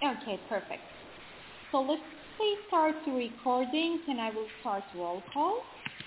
Okay, perfect. So let's please start the recording and I will start roll call.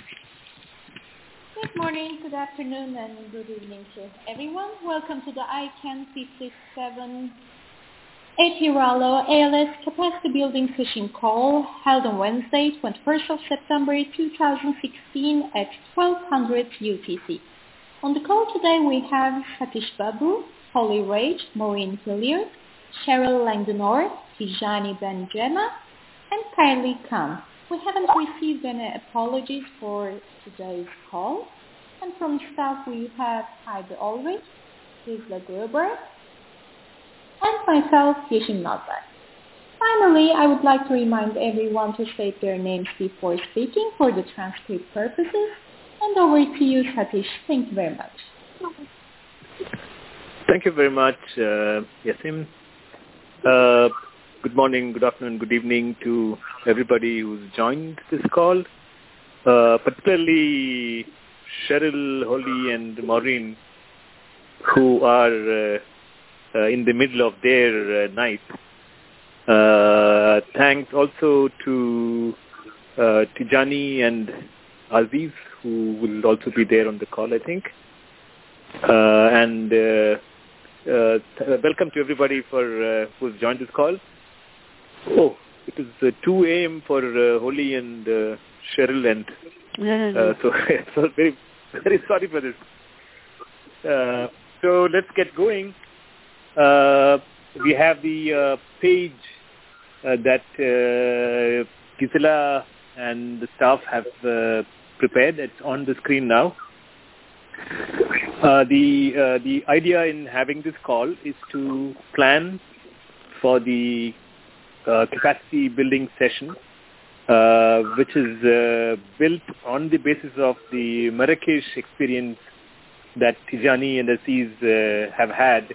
Good morning, good afternoon, and good evening to everyone. Welcome to the ICANN 57 Rallo ALS Capacity Building Session Call held on Wednesday, 21st of September 2016 at 1200 UTC. On the call today we have Satish Babu, Holly Rage, Maureen Hilliard, Cheryl Langdonor, Tijani Benjema, and Kylie Khan. We haven't received any apologies for today's call. And from staff we have Heide Ulrich, Gisela Gruber, and myself, Yeshin Nazar. Finally, I would like to remind everyone to state their names before speaking for the transcript purposes. And over to you, Satish. Thank you very much. Thank you very much, Yasim. Good morning, good afternoon, good evening to everybody who's joined this call, particularly Cheryl, Holly, and Maureen, who are in the middle of their night. Thanks also to Tijani and Aziz, who will also be there on the call, I think. And welcome to everybody who's joined this call. Oh, it is 2 a.m. for Holly and Cheryl, and so very, very sorry for this. So let's get going. We have the page that Gisela and the staff have prepared. It's on the screen now. The idea in having this call is to plan for the capacity building session, which is built on the basis of the Marrakesh experience that Tijani and Aziz have had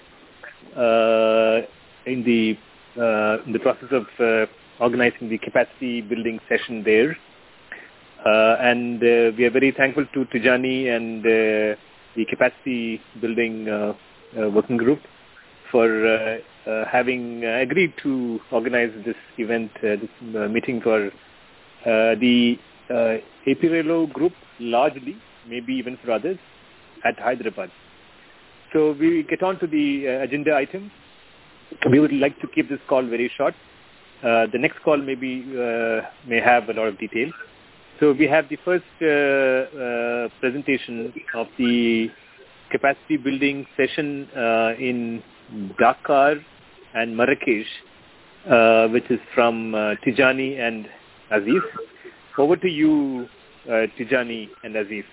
in the process of organizing the capacity building session there. And we are very thankful to Tijani and the capacity building working group for having agreed to organize this event, this meeting for the APRELO group largely, maybe even for others, at Hyderabad. So we get on to the agenda item. We would like to keep this call very short. The next call may have a lot of detail. So we have the first presentation of the capacity building session in Dakar and Marrakesh, which is from Tijani and Aziz. Over to you, Tijani and Aziz.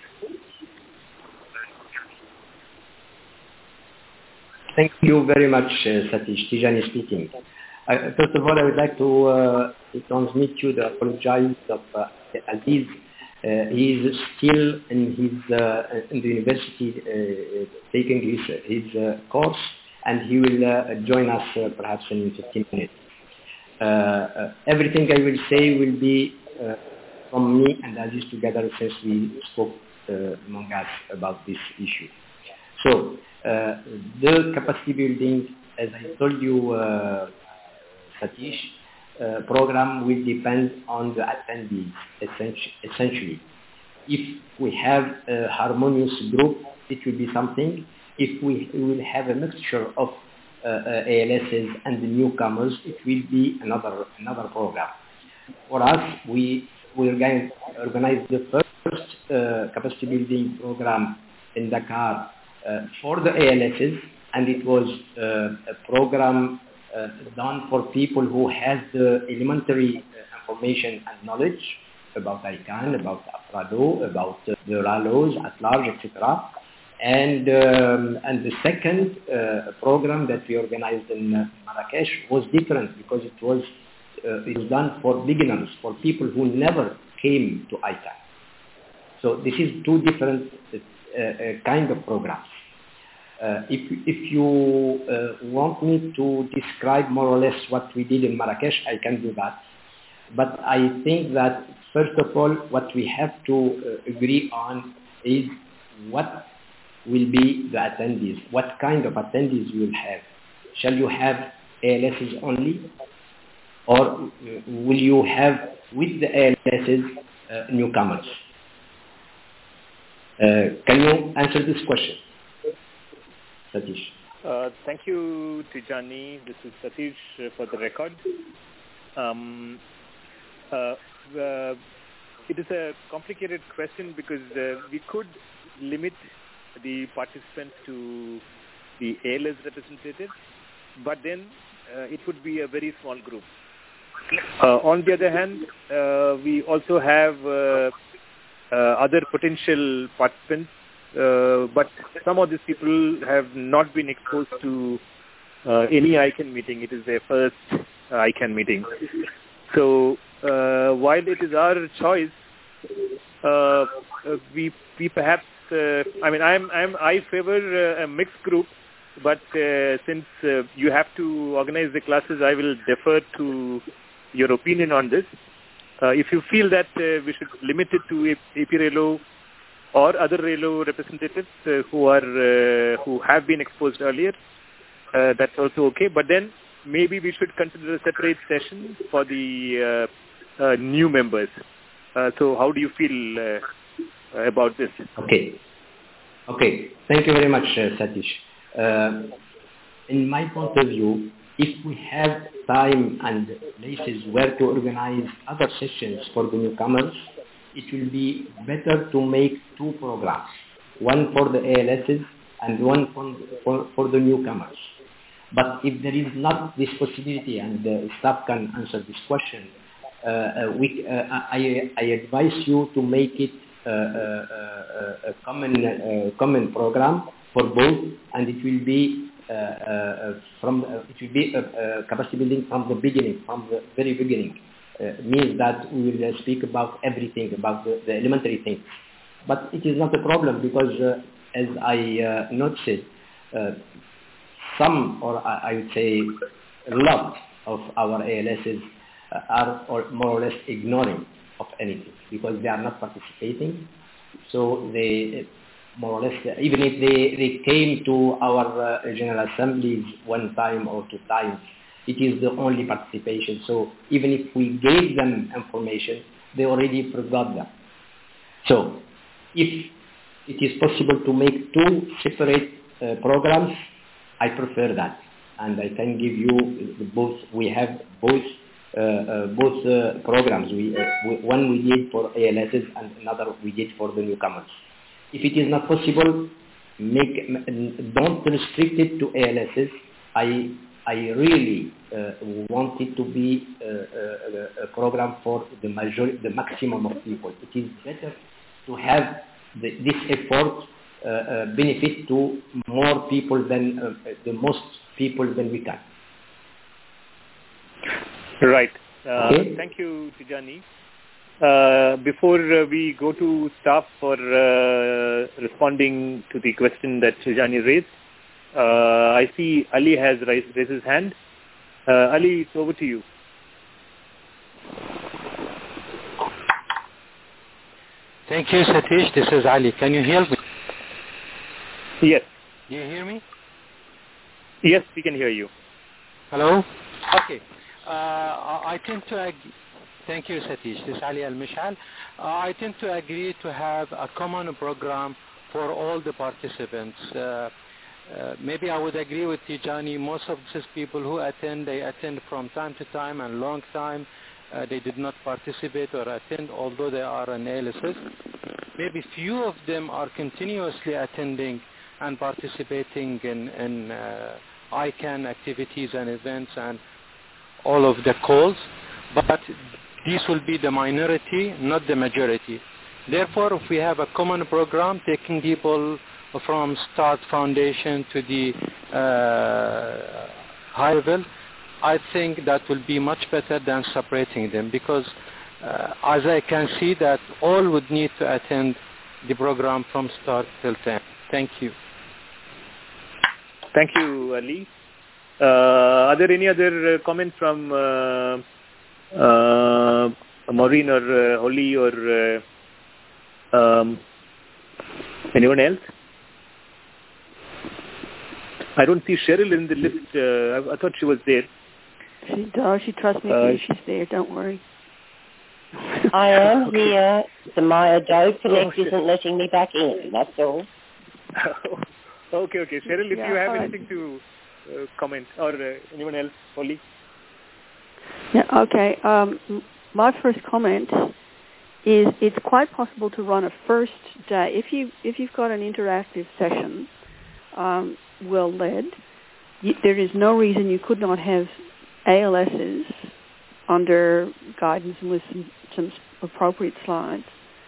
Thank you very much, Satish. Tijani speaking. First of all, I would like to transmit you the apologies of Aziz. He is still in the university taking his course, and he will join us perhaps in 15 minutes. Everything I will say will be from me and Aziz together, since we spoke among us about this issue. So, the capacity building, as I told you, Satish, program will depend on the attendees, essentially. If we have a harmonious group, it will be something. If we will have a mixture of ALSs and the newcomers, it will be another program. For us, we are going to organize the first capacity building program in Dakar for the ALSs, and it was a program done for people who has the elementary information and knowledge about ICANN, about APRADO, about the RALOs at large, etc. And the second program that we organized in Marrakesh was different, because it was done for beginners, for people who never came to ICANN. So this is two different kind of programs. If you want me to describe more or less what we did in Marrakesh, I can do that. But I think that, first of all, what we have to agree on is what will be the attendees, what kind of attendees we will have. Shall you have ALSs only, or will you have with the ALSs newcomers? Can you answer this question, Satish? Thank you, Tijani. This is Satish for the record. It is a complicated question because we could limit the participants to the ALS representatives, but then it would be a very small group. On the other hand, we also have other potential participants, but some of these people have not been exposed to any ICANN meeting. It is their first ICANN meeting. So while it is our choice, we perhaps I favor a mixed group, but since you have to organize the classes, I will defer to your opinion on this. If you feel that we should limit it to AP Relo or other Relo representatives who have been exposed earlier, that's also okay. But then maybe we should consider a separate session for the new members. So how do you feel about this? Okay. Thank you very much, Satish. In my point of view, if we have time and places where to organize other sessions for the newcomers, it will be better to make two programs, one for the ALSs and one for the newcomers. But if there is not this possibility, and the staff can answer this question, I advise you to make it a common program for both, and it will be capacity building from the beginning, from the very beginning. Means that we will speak about everything, about the elementary things. But it is not a problem because, as I noticed, some, or I would say a lot of our ALSs are more or less ignoring of anything because they are not participating. So they more or less, even if they came to our General Assemblies one time or two times, it is the only participation. So even if we gave them information, they already forgot them. So if it is possible to make two separate programs, I prefer that. And I can give you both. We have both programs. One we did for ALSs and another we did for the newcomers. If it is not possible, don't restrict it to ALSs. I really want it to be a program for the maximum of people. It is better to have this effort benefit to more people than the most people than we can. Right. Okay. Thank you, Tijani. Before we go to staff for responding to the question that Tijani raised, I see Ali has raised his hand. Ali, it's over to you. Thank you, Satish. This is Ali. Can you hear me? Yes. Do you hear me? Yes, we can hear you. Hello? Okay. I tend to agree. Thank you, Satish. This is Ali Al-Mishal. I tend to agree to have a common program for all the participants. Maybe I would agree with Tijani. Most of these people who attend, they attend from time to time and long time. They did not participate or attend, although they are an ALSs. Maybe few of them are continuously attending and participating in ICANN activities and events and all of the calls, but this will be the minority, not the majority. Therefore, if we have a common program taking people from start foundation to the high level, I think that will be much better than separating them, because as I can see that all would need to attend the program from start till end. Thank you. Thank you, Ali. Are there any other comments from Maureen or Oli or anyone else? I don't see Cheryl in the list. I thought she was there. She trusts me. She's there. Don't worry. I am here. My Adobe Connect isn't letting me back in. That's all. Okay. Cheryl, if you have anything to comment, or anyone else, Holly? Yeah. Okay. My first comment is it's quite possible to run a first day if you've got an interactive session, well led. There is no reason you could not have ALSs under guidance and with some appropriate slides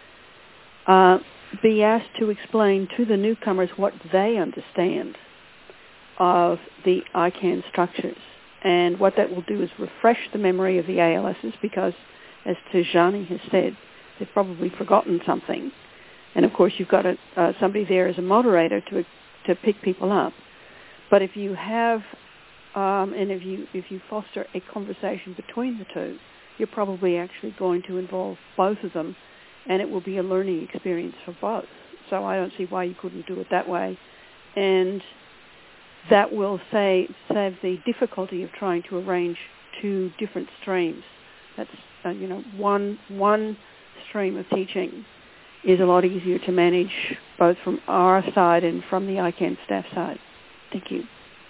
be asked to explain to the newcomers what they understand of the ICANN structures. And what that will do is refresh the memory of the ALSs because, as Tijani has said, they've probably forgotten something. And of course, you've got somebody there as a moderator to pick people up. But if you have, and if you foster a conversation between the two, you're probably actually going to involve both of them, and it will be a learning experience for both. So I don't see why you couldn't do it that way. And that will save the difficulty of trying to arrange two different streams. That's, one stream of teaching is a lot easier to manage both from our side and from the ICANN staff side. Thank you.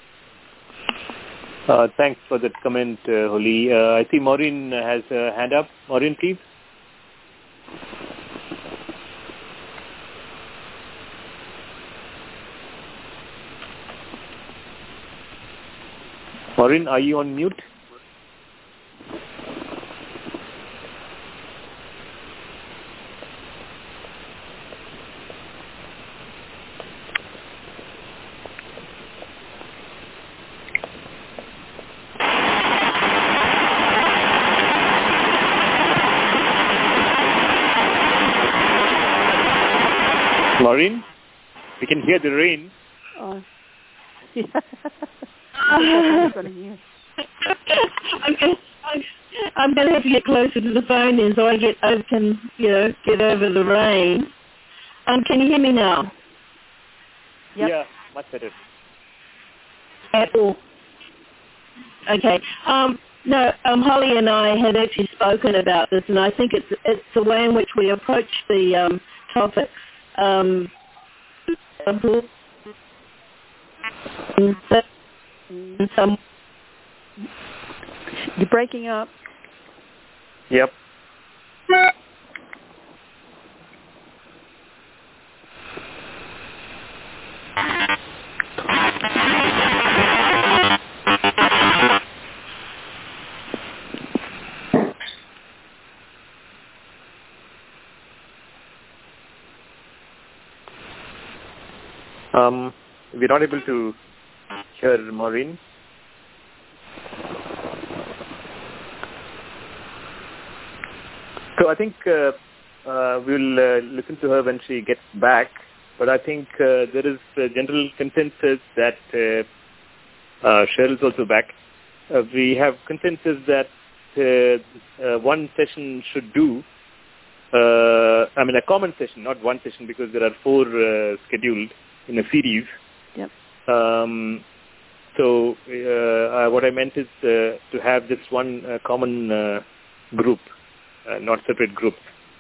Thanks for that comment, Holly. I see Maureen has a hand up. Maureen, please. Maureen, are you on mute? Maureen, we can hear the rain. Yeah. I'm going to have to get closer to the phone then so I can get over the rain. Can you hear me now? Yep. Yeah, much better. At all. Okay. No, Holly and I had actually spoken about this, and I think it's the way in which we approach the topic. You're breaking up. Yep. We're not able to hear Maureen. So I think we'll listen to her when she gets back. But I think there is a general consensus that Cheryl's also back. We have consensus that one session should do. A common session, not one session, because there are 4 scheduled in a series. Yep. So what I meant is to have this one common group, not separate groups.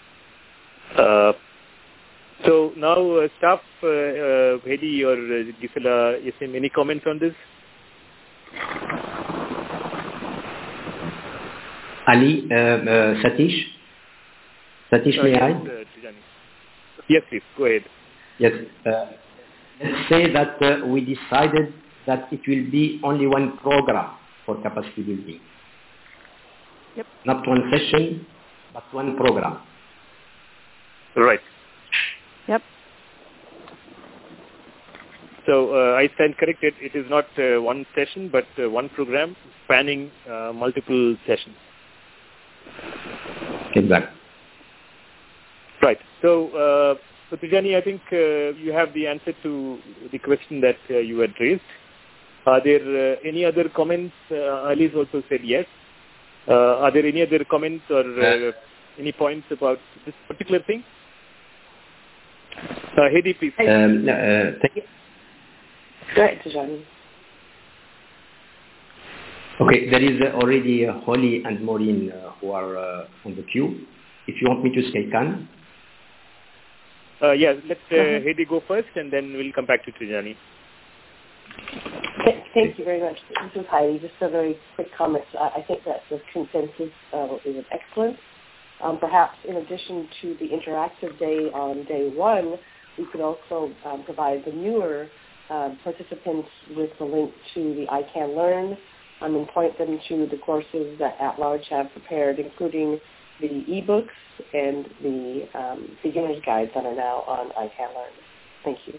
So now, staff, Hedy or Gisela, Yasim, any comments on this? Ali, Satish, may I? Yes, please, go ahead. Yes. Let's say that we decided that it will be only one program for capacity building. Yep. Not one session, but one program. Right. Yep. So I stand corrected. It is not one session, but one program spanning multiple sessions. Exactly. Right. So, Tijani, I think you have the answer to the question that you had raised. Are there any other comments? Ali's also said yes. Are there any other comments or any points about this particular thing? Hedy, please. Thank you. Go ahead, Tijani. Okay, there is already Holly and Maureen who are on the queue. If you want me to say can. Yeah, let Heidi go first, and then we'll come back to Tijani. Thank you very much. This is Heidi. Just a very quick comment. I think that the consensus is excellent. Perhaps in addition to the interactive day on day one, we could also provide the newer participants with the link to the iCanLearn and point them to the courses that At Large have prepared, including the ebooks and the beginner's guides that are now on iCanLearn. Thank you.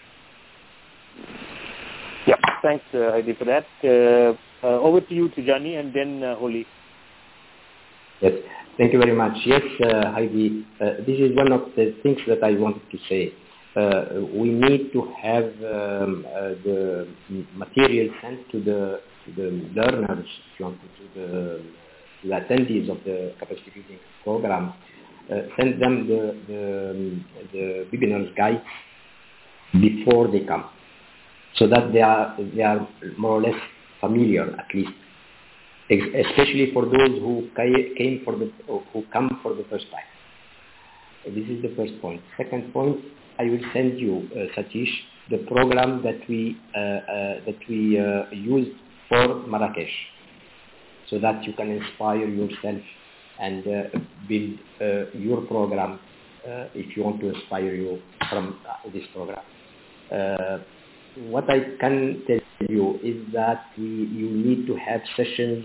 Yeah, thanks, Heidi, for that. Over to you, Tijani, and then Holly. Yes, thank you very much. Yes, Heidi, this is one of the things that I wanted to say. We need to have the material sent to the learners, to the attendees of the capacity building program. Send them the beginner's guide before they come, so that they are more or less familiar, at least, especially for those who come for the first time. This is the first point. Second point, I will send you, Satish, the program that we used for Marrakesh, so that you can inspire yourself and build your program if you want to inspire you from this program. What I can tell you is that you need to have sessions,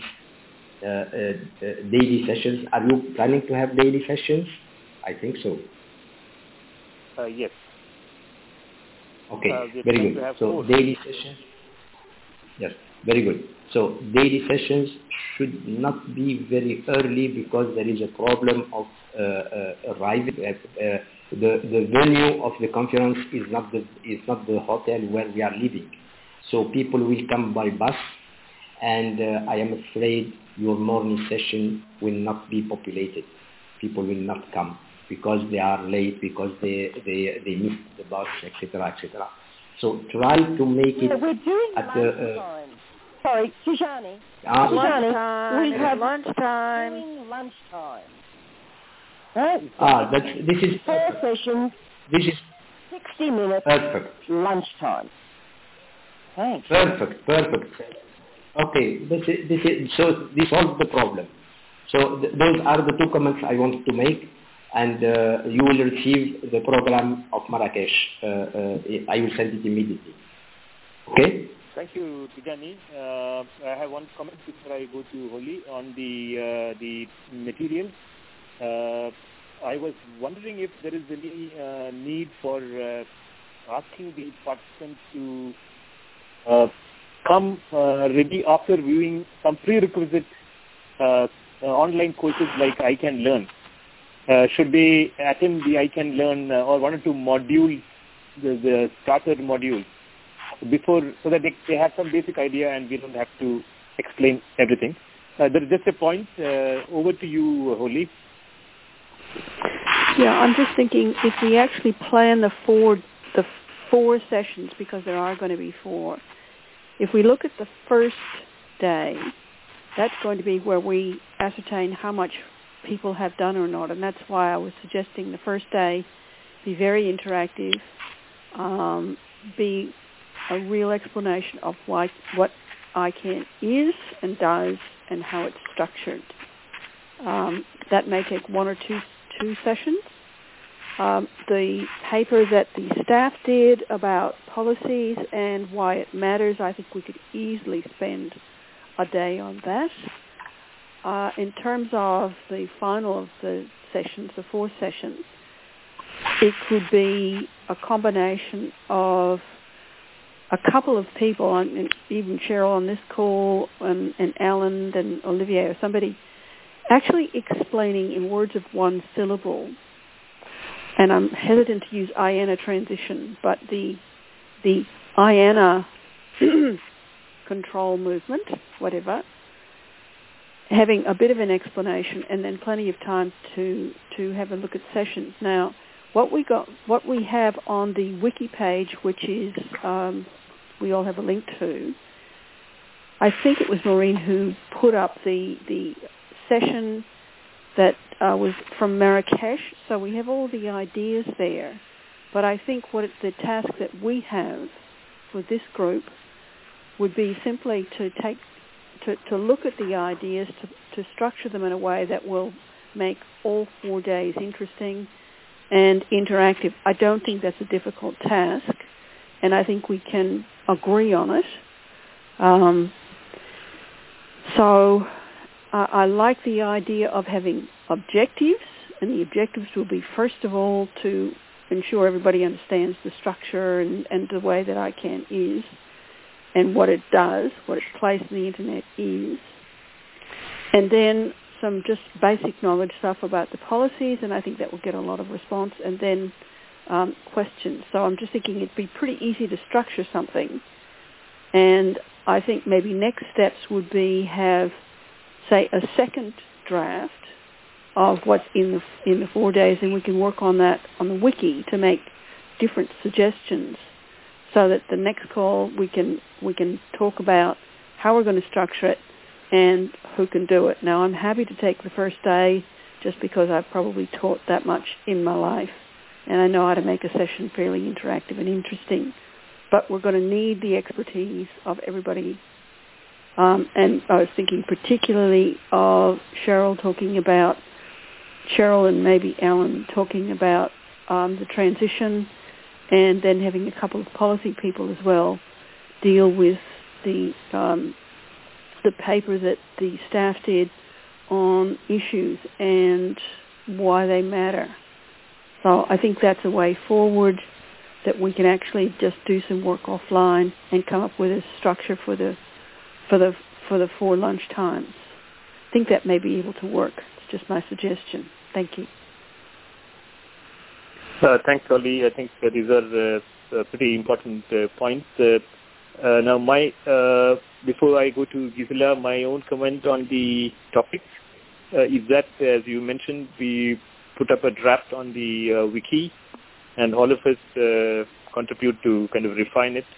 daily sessions. Are you planning to have daily sessions? I think so. Yes. Okay, very good. So daily sessions. Yes, very good. So daily sessions should not be very early because there is a problem of arriving. The venue of the conference is not the hotel where we are living. So people will come by bus, and I am afraid your morning session will not be populated. People will not come because they are late, because they missed the bus, etc., etc. So try to make it we're doing at the... Sorry, Tijani. Lunchtime. We have lunchtime. Doing lunchtime. Right. This is 4 sessions. This is 60 minutes. perfect. Lunchtime. Thanks. Perfect. Okay, so this solves the problem. So those are the 2 comments I wanted to make, and you will receive the program of Marrakesh. I will send it immediately. Okay? Thank you, Tijani. I have one comment before I go to Holly on the materials. I was wondering if there is any need for asking the participants to come ready after viewing some prerequisite online courses like iCanLearn. Should they attend the iCanLearn or 1 or 2 modules, the starter modules, before, so that they have some basic idea and we don't have to explain everything. There is just a point. Over to you, Holly. Yeah, I'm just thinking if we actually plan the four sessions, because there are going to be 4. If we look at the first day, that's going to be where we ascertain how much people have done or not, and that's why I was suggesting the first day be very interactive, be a real explanation of what iCan is and does and how it's structured. That may take 1 or 2 sessions. The paper that the staff did about policies and why it matters, I think we could easily spend a day on that. In terms of the final of the sessions, the 4 sessions, it could be a combination of a couple of people, and even Cheryl on this call, and Alan and Olivier or somebody, actually explaining in words of 1 syllable, and I'm hesitant to use IANA transition, but the IANA control movement, whatever, having a bit of an explanation and then plenty of time to have a look at sessions. Now, what we have on the wiki page, which is we all have a link to, I think it was Maureen who put up the session that was from Marrakesh, so we have all the ideas there. But I think the task that we have for this group would be simply to look at the ideas, to structure them in a way that will make all 4 days interesting and interactive. I don't think that's a difficult task, and I think we can agree on it. So I like the idea of having objectives, and the objectives will be, first of all, to ensure everybody understands the structure and the way that ICANN is and what it does, what its place in the Internet is. And then some just basic knowledge stuff about the policies, and I think that will get a lot of response, and then questions. So I'm just thinking it'd be pretty easy to structure something. And I think maybe next steps would be have, say, a second draft of what's in the 4 days, and we can work on that on the wiki to make different suggestions, so that the next call we can talk about how we're going to structure it and who can do it. Now, I'm happy to take the first day just because I've probably taught that much in my life, and I know how to make a session fairly interactive and interesting. But we're going to need the expertise of everybody. And I was thinking particularly of Cheryl and maybe Alan talking about the transition, and then having a couple of policy people as well deal with the paper that the staff did on issues and why they matter. So I think that's a way forward, that we can actually just do some work offline and come up with a structure for the 4 lunch times. I think that may be able to work. It's just my suggestion. Thank you. Thanks, Holly. I think these are pretty important points. Now, before I go to Gisela, my own comment on the topic is that, as you mentioned, we put up a draft on the wiki, and all of us contribute to kind of refine it.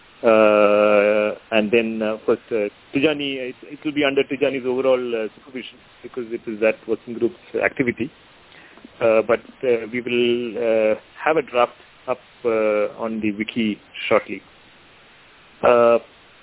And then, of course, Tijani, it will be under Tijani's overall supervision, because it is that working group's activity. But we will have a draft up on the wiki shortly. So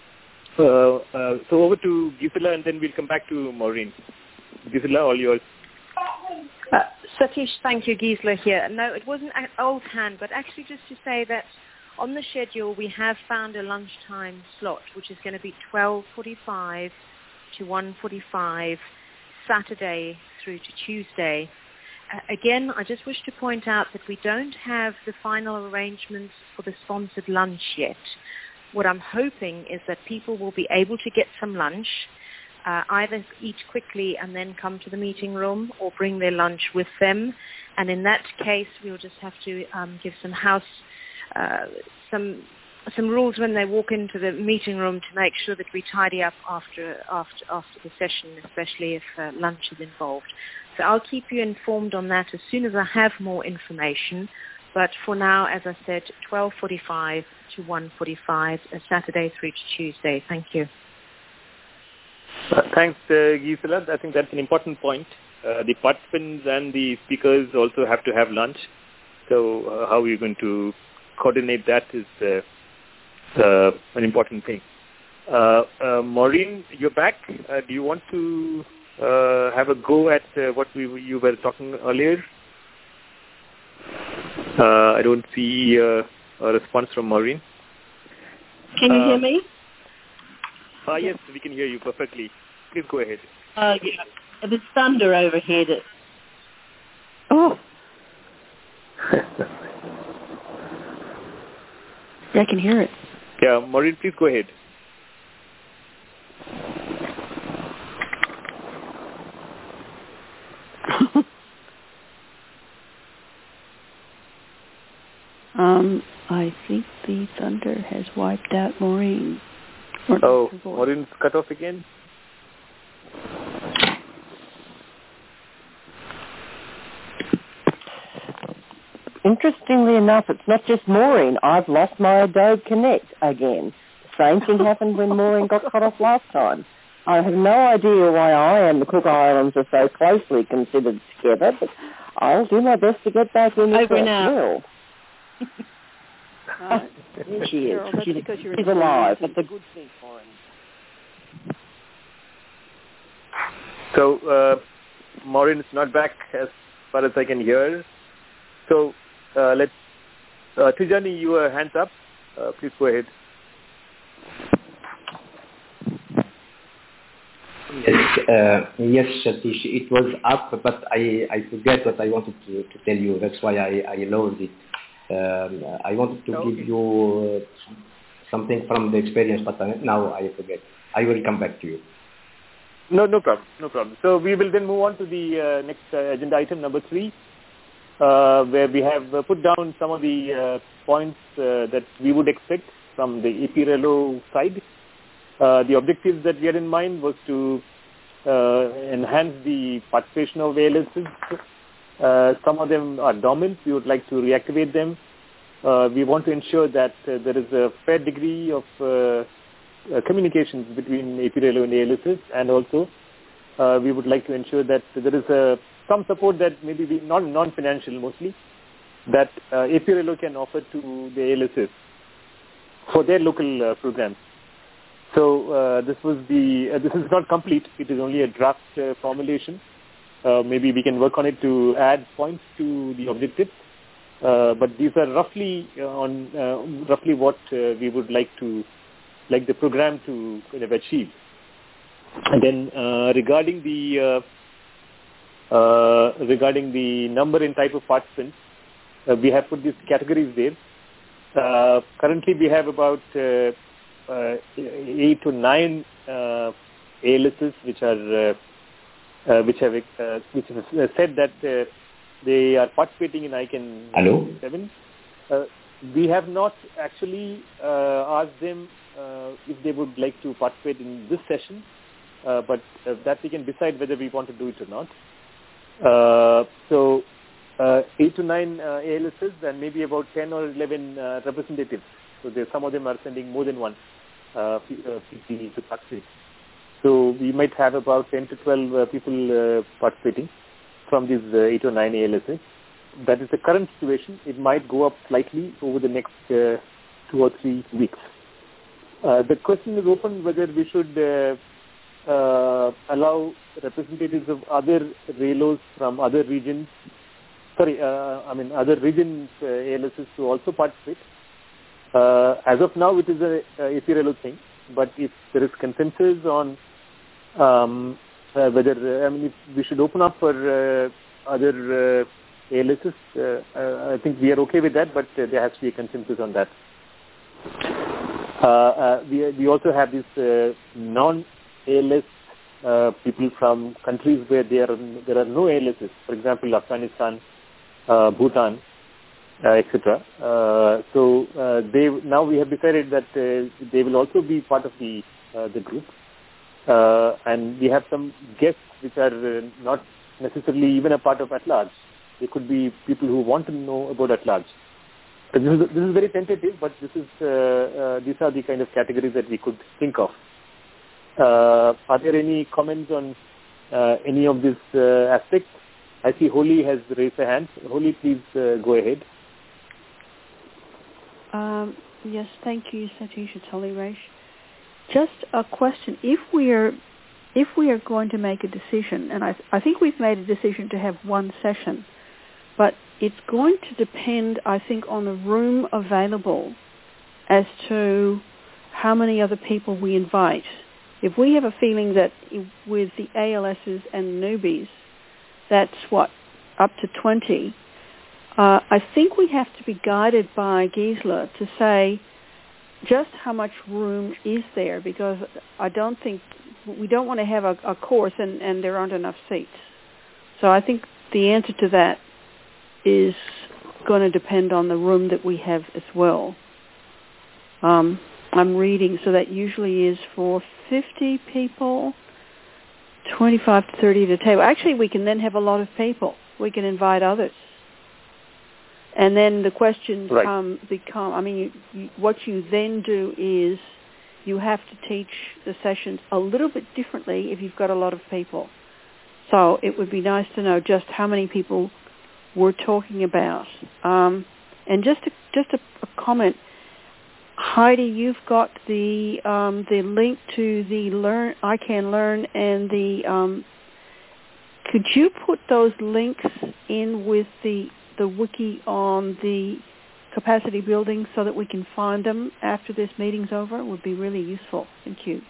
over to Gisela, and then we'll come back to Maureen. Gisela, all yours. Satish, thank you. Gisela here. No, it wasn't an old hand, but actually just to say that on the schedule we have found a lunchtime slot, which is going to be 12:45 to 1:45, Saturday through to Tuesday. Again, I just wish to point out that we don't have the final arrangements for the sponsored lunch yet. What I'm hoping is that people will be able to get some lunch, either eat quickly and then come to the meeting room, or bring their lunch with them. And in that case, we'll just have to give some rules when they walk into the meeting room to make sure that we tidy up after the session, especially if lunch is involved. So I'll keep you informed on that as soon as I have more information. But for now, as I said, 12:45 to 1:45, Saturday through to Tuesday. Thank you. Thanks, Gisela. I think that's an important point. The participants and the speakers also have to have lunch. So how are you going to coordinate that is an important thing. Maureen, you're back. Do you want to have a go at what you were talking earlier? I don't see a response from Maureen. Can you hear me? Yes, we can hear you perfectly. Please go ahead. Yeah. There's thunder overhead. Oh. Yeah, I can hear it. Yeah, Maureen, please go ahead. I think the thunder has wiped out Maureen. Maureen's cut off again? Interestingly enough, it's not just Maureen. I've lost my Adobe Connect again. same thing happened when Maureen got cut off last time. I have no idea why I and the Cook Islands are so closely considered together, but I'll do my best to get back in this well. Here she is. She's alive. That's a good thing for him. So, Maureen is not back as far as I can hear. So, let's... Tijani, your hands up. Please go ahead. Yes, Satish, it was up, but I forget what I wanted to tell you. That's why I lowered it. I wanted to give you something from the experience, but now I forget. I will come back to you. No problem. So we will then move on to the next agenda item, number 3, where we have put down some of the points that we would expect from the APRLO side. The objectives that we had in mind was to enhance the participation of ALSs. Some of them are dormant. We would like to reactivate them. We want to ensure that there is a fair degree of communications between APRLO and ALSs, and also we would like to ensure that there is some support that maybe non-financial mostly, that APRLO can offer to the ALSs for their local programs. So this is not complete. It is only a draft formulation. Maybe we can work on it to add points to the objectives. But these are roughly what we would like the program to kind of achieve. And then regarding the number and type of participants, we have put these categories there. Currently, we have about 8 to 9 ALSs which have said that they are participating in ICANN 7. We have not actually asked them if they would like to participate in this session, but that we can decide whether we want to do it or not. So 8 to 9 ALSs and maybe about 10 or 11 representatives. So some of them are sending more than one PT to participate. So we might have about 10 to 12 people participating from these 8 or 9 ALSs. That is the current situation. It might go up slightly over the next 2 or 3 weeks. The question is open whether we should allow representatives of other RELOs from other regions, other regions ALSs to also participate. As of now, it is a APRLO thing, but if there is consensus on whether, if we should open up for other ALSs, I think we are okay with that, but there has to be a consensus on that. We also have these non-ALS people from countries where there are no ALSs, for example, Afghanistan, Bhutan, etc. So now we have decided that they will also be part of the group, and we have some guests which are not necessarily even a part of At-Large. They could be people who want to know about At-Large. This is very tentative, but these are the kind of categories that we could think of. Are there any comments on any of these aspects? I see Holly has raised her hand. Holly, please go ahead. Yes, thank you, Satish. It's Holly Raish. Just a question. If we are going to make a decision, and I think we've made a decision to have one session, but it's going to depend, I think, on the room available as to how many other people we invite. If we have a feeling that with the ALSs and newbies, that's up to 20, I think we have to be guided by Gisela to say just how much room is there, because we don't want to have a course and there aren't enough seats. So I think the answer to that is going to depend on the room that we have as well. I'm reading, so that usually is for 50 people, 25 to 30 at a table. Actually, we can then have a lot of people. We can invite others. And then the questions become, what you then do is you have to teach the sessions a little bit differently if you've got a lot of people. So it would be nice to know just how many people we're talking about. And just a comment, Heidi, you've got the link to the I Can Learn and the. Could you put those links in with the wiki on the capacity building so that we can find them after this meeting's over? It would be really useful. Thank you.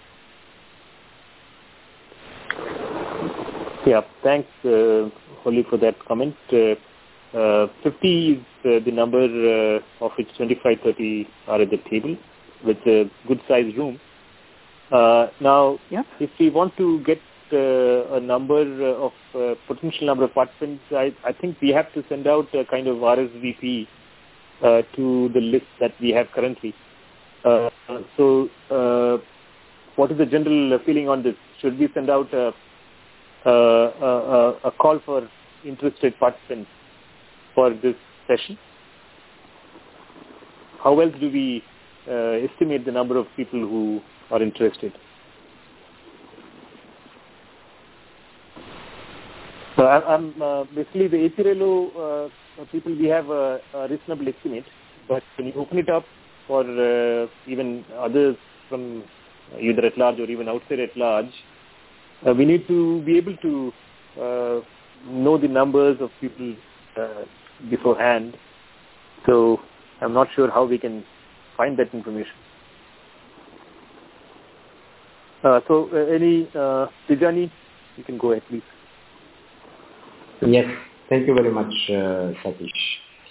Yeah, thanks, Holly, for that comment. 50 is the number of which 25, 30 are at the table with a good-sized room. Now, if we want to get a number of potential number of participants, I think we have to send out a kind of RSVP to the list that we have currently. So what is the general feeling on this? Should we send out a call for interested participants for this session? How else do we estimate the number of people who are interested? So I'm basically the APRELO people, we have a reasonable estimate, but when you open it up for even others from either at large or even outside at large, we need to be able to know the numbers of people beforehand. So I'm not sure how we can find that information. Any Tijani, you can go ahead, please. Yes, thank you very much, Satish.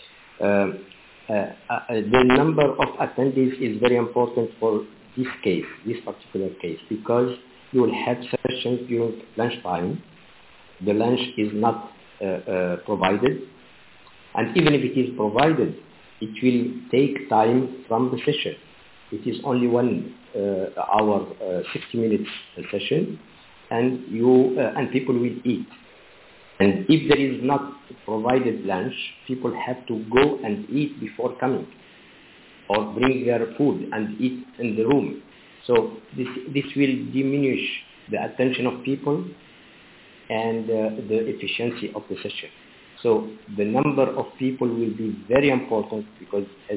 The number of attendees is very important for this case, this particular case, because you will have sessions during lunchtime. The lunch is not provided, and even if it is provided, it will take time from the session. It is only 1 hour, 60 minutes session, and people will eat. And if there is not provided lunch, people have to go and eat before coming, or bring their food and eat in the room. So this will diminish the attention of people and the efficiency of the session. So the number of people will be very important, because as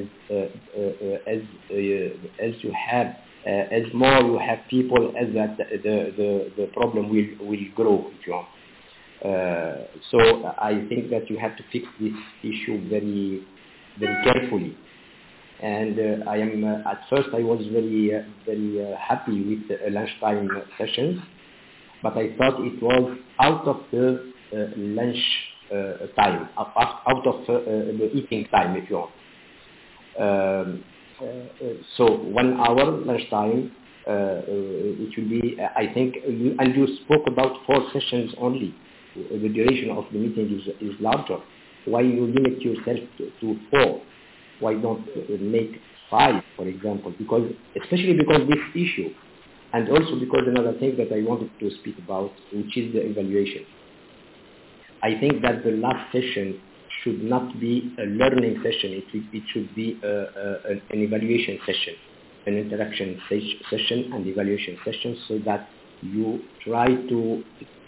you have, as more you have people, as that the problem will grow, if you want. So I think that you have to fix this issue very, very carefully. And I am at first I was very happy with the lunchtime sessions, but I thought it was out of the lunch time, out of the eating time, if you want. So 1 hour lunchtime, it will be, I think, and you spoke about 4 sessions only. The duration of the meeting is larger. Why you limit yourself to 4? Why don't make 5, for example? Especially because this issue, and also because another thing that I wanted to speak about, which is the evaluation. I think that the last session should not be a learning session. It should be an evaluation session, an interaction session and evaluation session, so that you try to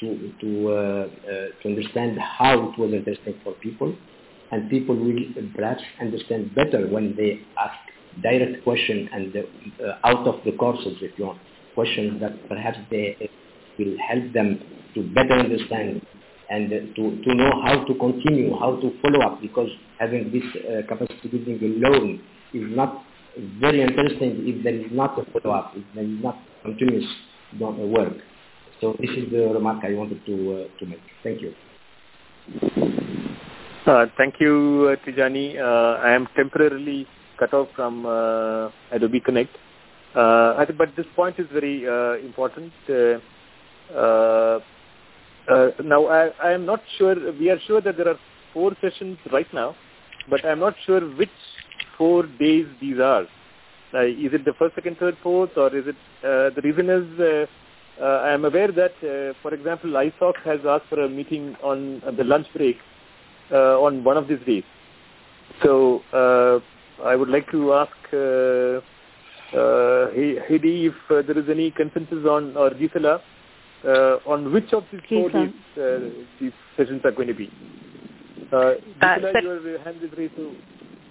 understand how it was interesting for people, and people will perhaps understand better when they ask direct questions and out of the courses, if you want, questions that perhaps they will help them to better understand and to know how to continue, how to follow up, because having this capacity building alone is not very interesting if there is not a follow-up, if there is not continuous work. So this is the remark I wanted to make. Thank you. Thank you, Tijani. I am temporarily cut off from Adobe Connect. But this point is very important. Now, I am not sure. We are sure that there are 4 sessions right now, but I am not sure which 4 days these are. Is it the 1st, 2nd, 3rd, 4th, or is it? The reason is I am aware that, for example, ISOC has asked for a meeting on the lunch break on one of these days. So I would like to ask Heidi, if there is any consensus on, or Gisela, on which of these 4 days these sessions are going to be. Gisela, your hand is raised. So.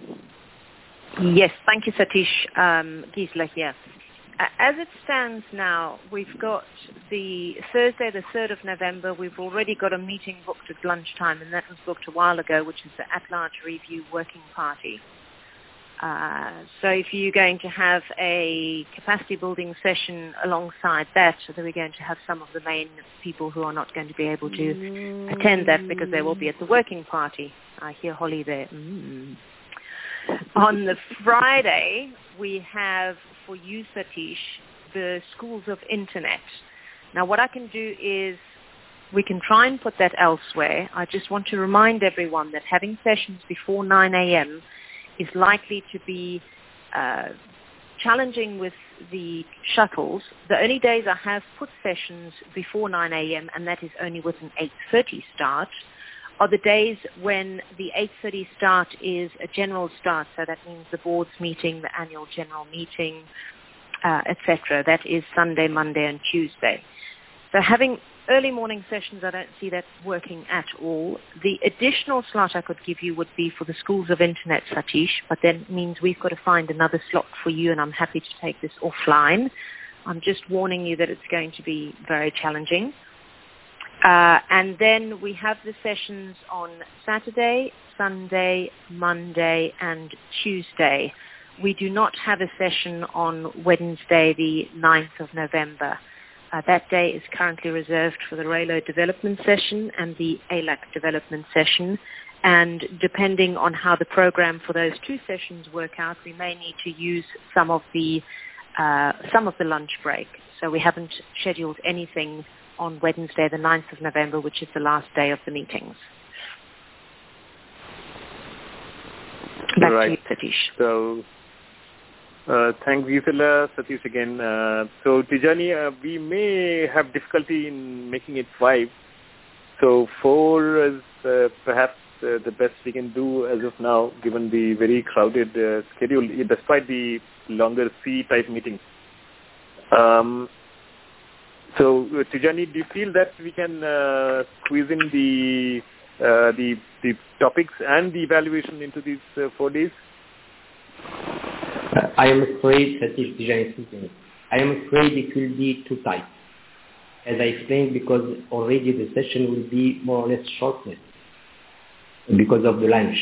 Yes, thank you, Satish. Gisela here. As it stands now, we've got the Thursday, the 3rd of November. We've already got a meeting booked at lunchtime, and that was booked a while ago, which is the At-Large Review Working Party. So if you're going to have a capacity building session alongside that, then we're going to have some of the main people who are not going to be able to attend that because they will be at the working party. I hear Holly there. On the Friday, we have for you, Satish, the Schools of Internet. Now, what I can do is we can try and put that elsewhere. I just want to remind everyone that having sessions before 9 a.m. is likely to be challenging with the shuttles. The only days I have put sessions before 9 a.m., and that is only with an 8:30 start, are the days when the 8:30 start is a general start. So that means the board's meeting, the annual general meeting, etc. That is Sunday, Monday, and Tuesday. So having early morning sessions, I don't see that working at all. The additional slot I could give you would be for the Schools of Internet, Satish, but that means we've got to find another slot for you, and I'm happy to take this offline. I'm just warning you that it's going to be very challenging. And then we have the sessions on Saturday, Sunday, Monday, and Tuesday. We do not have a session on Wednesday, the 9th of November. That day is currently reserved for the Raylo development session and the ALAC development session. And depending on how the program for those 2 sessions work out, we may need to use some of the lunch break. So we haven't scheduled anything on Wednesday, the 9th of November, which is the last day of the meetings. Back to you, Satish. So, thanks, Gisela. Satish again. So, Tijani, we may have difficulty in making it 5. So, 4 is perhaps the best we can do as of now, given the very crowded schedule, despite the longer C-type meetings. So, Tijani, do you feel that we can squeeze in the topics and the evaluation into these 4 days? I am afraid that if Tijani is speaking, I am afraid it will be too tight. As I explained, because already the session will be more or less shortened because of the lunch,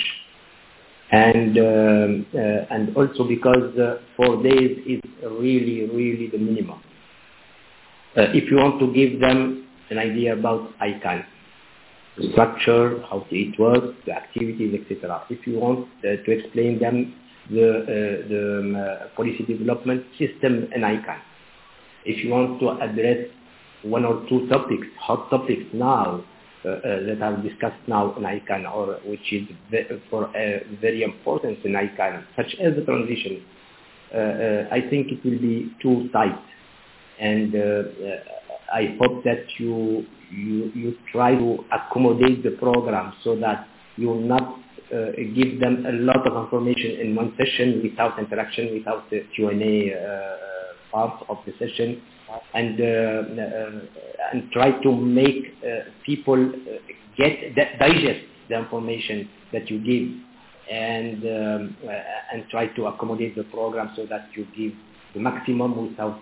and also because 4 days is really the minimum. If you want to give them an idea about ICANN, the structure, how it works, the activities, etc. If you want to explain them the policy development system in ICANN. If you want to address 1 or 2 topics, hot topics now, that are discussed now in ICANN, or which is very important in ICANN, such as the transition, I think it will be too tight. And I hope that you try to accommodate the program so that you will not give them a lot of information in one session without interaction, without the Q&A part of the session, and try to make people digest the information that you give, and try to accommodate the program so that you give the maximum without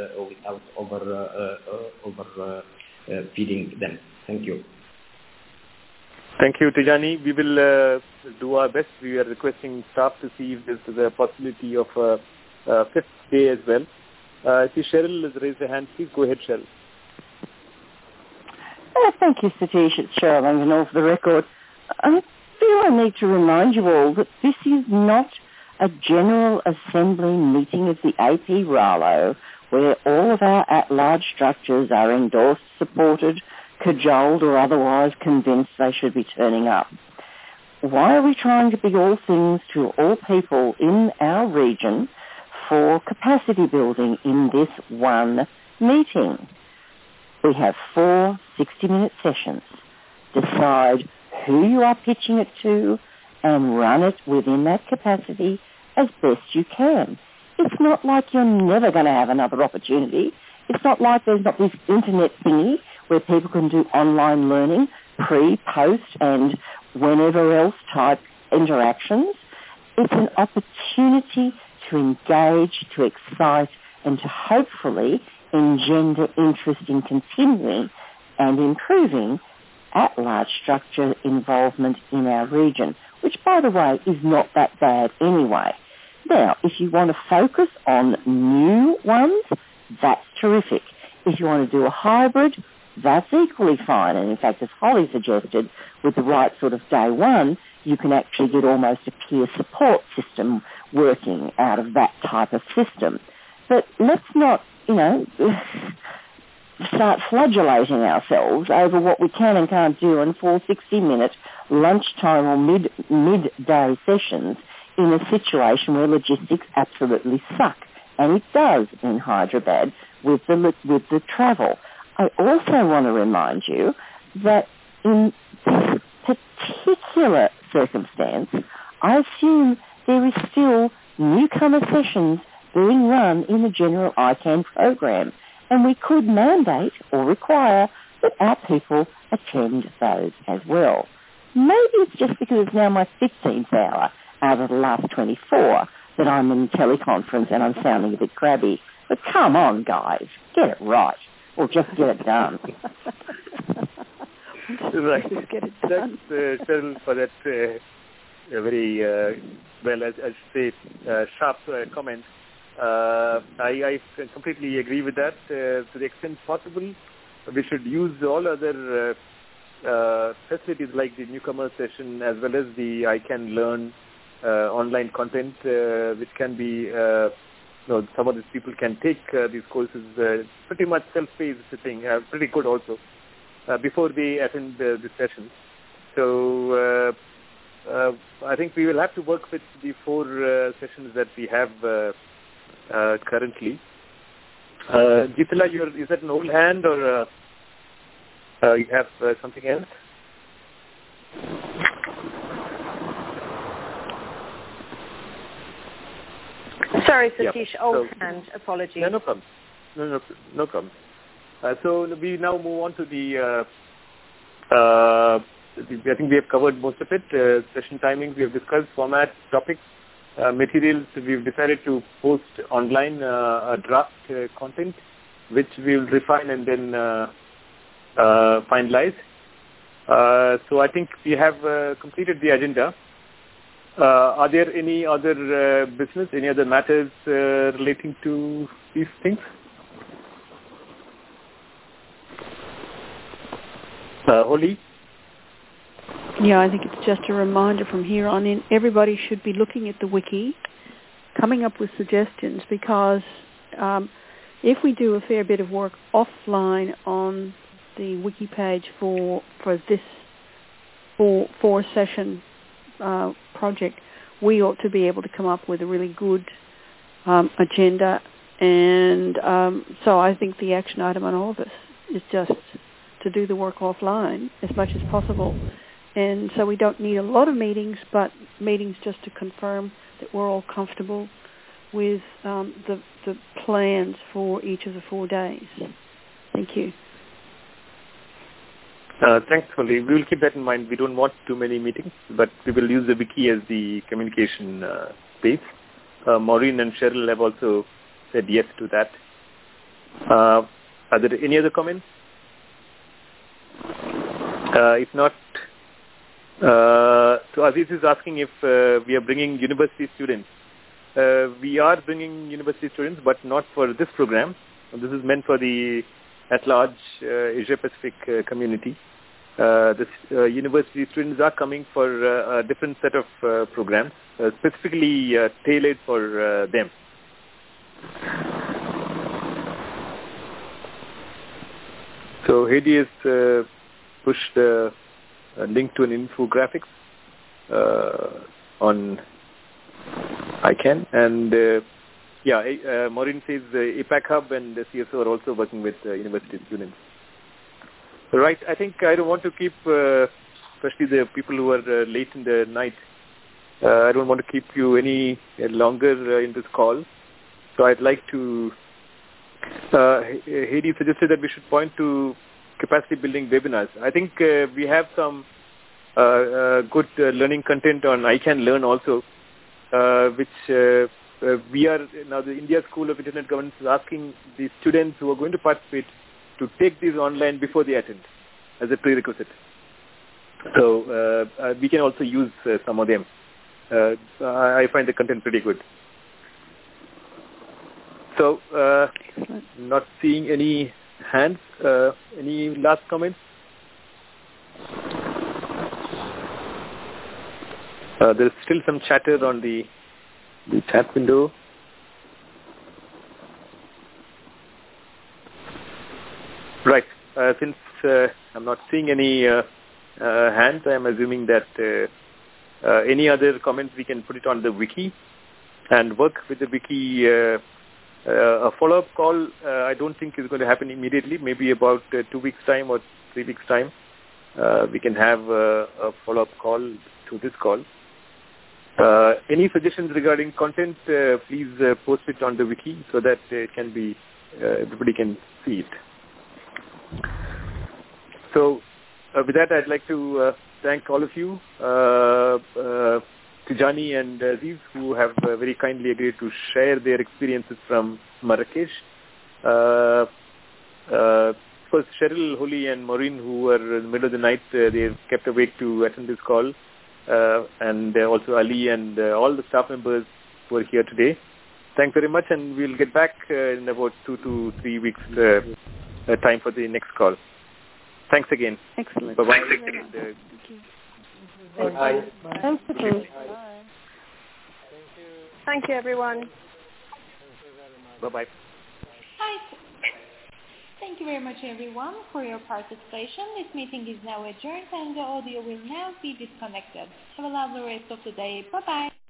over feeding them. Thank you. Thank you, Tijani. We will do our best. We are requesting staff to see if there's a possibility of a 5th day as well. I see Cheryl has raised her hand. Please go ahead, Cheryl. Thank you, Satish. It's Cheryl, and off the record. I feel I need to remind you all that this is not a General Assembly meeting of the AP RALO where all of our at-large structures are endorsed, supported, cajoled, or otherwise convinced they should be turning up. Why are we trying to be all things to all people in our region for capacity building in this one meeting? We have 4 60-minute sessions. Decide who you are pitching it to and run it within that capacity as best you can. it's not like you're never going to have another opportunity. It's not like there's not this internet thingy where people can do online learning, pre, post, and whenever else type interactions. It's an opportunity to engage, to excite, and to hopefully engender interest in continuing and improving at-large structure involvement in our region, which, by the way, is not that bad anyway. Now, if you want to focus on new ones, that's terrific. If you want to do a hybrid, that's equally fine. And in fact, as Holly suggested, with the right sort of day one, you can actually get almost a peer support system working out of that type of system. But let's not, start flagellating ourselves over what we can and can't do in 4 60-minute lunchtime or midday sessions in a situation where logistics absolutely suck. And it does in Hyderabad with the travel. I also want to remind you that in this particular circumstance, I assume there is still newcomer sessions being run in the general ICANN program, and we could mandate or require that our people attend those as well. Maybe it's just because it's now my 15th hour out of the last 24 that I'm in teleconference and I'm sounding a bit crabby. But come on, guys, get it right, or just get it done. Right. Thanks, Cheryl, for that very, as you say, sharp comment. I completely agree with that. To the extent possible, we should use all other facilities like the newcomer session as well as the ICANN Learn online content, which can be, some of these people can take these courses pretty much self-paced thing, pretty good also, before they attend the sessions. So I think we will have to work with the 4 sessions that we have currently. Geetala, is that an old hand or you have something else? Sorry, Satish, old hand. Apologies. No problem. No problem. So we now move on to the. I think we have covered most of it. Session timings we have discussed, format, topics, materials. We've decided to post online a draft content, which we will refine and then finalize. So I think we have completed the agenda. Are there any other business, any other matters relating to these things? Holly? Yeah, I think it's just a reminder from here on in. Everybody should be looking at the wiki, coming up with suggestions, because if we do a fair bit of work offline on the wiki page for this 4-session project, we ought to be able to come up with a really good agenda. And so I think the action item on all of us is just to do the work offline as much as possible. And so we don't need a lot of meetings, but meetings just to confirm that we're all comfortable with the plans for each of the 4 days. Thank you. Thanks, Holly. We will keep that in mind. We don't want too many meetings, but we will use the wiki as the communication space. Maureen and Cheryl have also said yes to that. Are there any other comments? If not, so Aziz is asking if we are bringing university students. We are bringing university students, but not for this program. This is meant for the at-large Asia-Pacific community. The university students are coming for a different set of programs, specifically tailored for them. So Heidi has pushed a link to an infographics on ICANN, and Maureen says APAC Hub and the CSO are also working with university students. Right, I think I don't want to keep, especially the people who are late in the night, I don't want to keep you any longer in this call. So I'd like to, Heidi suggested that we should point to capacity building webinars. I think we have some good learning content on iCanLearn also, which we are now the India School of Internet Governance is asking the students who are going to participate to take these online before they attend as a prerequisite. So we can also use some of them. I find the content pretty good. So not seeing any hands. Any last comments? There's still some chatter on the chat window. Right. Since I'm not seeing any hands, I'm assuming that any other comments we can put it on the wiki and work with the wiki. A follow-up call I don't think is going to happen immediately. Maybe about 2 weeks' time or 3 weeks' time. We can have a follow-up call to this call. Any suggestions regarding content, please post it on the wiki so that it can be everybody can see it. So with that, I'd like to thank all of you, Tijani and Aziz, who have very kindly agreed to share their experiences from Marrakesh. First, Cheryl, Holly, and Maureen, who were in the middle of the night, they kept awake to attend this call. And also Ali and all the staff members who are here today. Thanks very much, and we'll get back in about 2 to 3 weeks time for the next call. Thanks again. Excellent. Bye-bye. Bye. Thank you. Thank you, everyone. Bye-bye. Hi. Thank you very much, everyone, for your participation. This meeting is now adjourned, and the audio will now be disconnected. Have a lovely rest of the day. Bye-bye.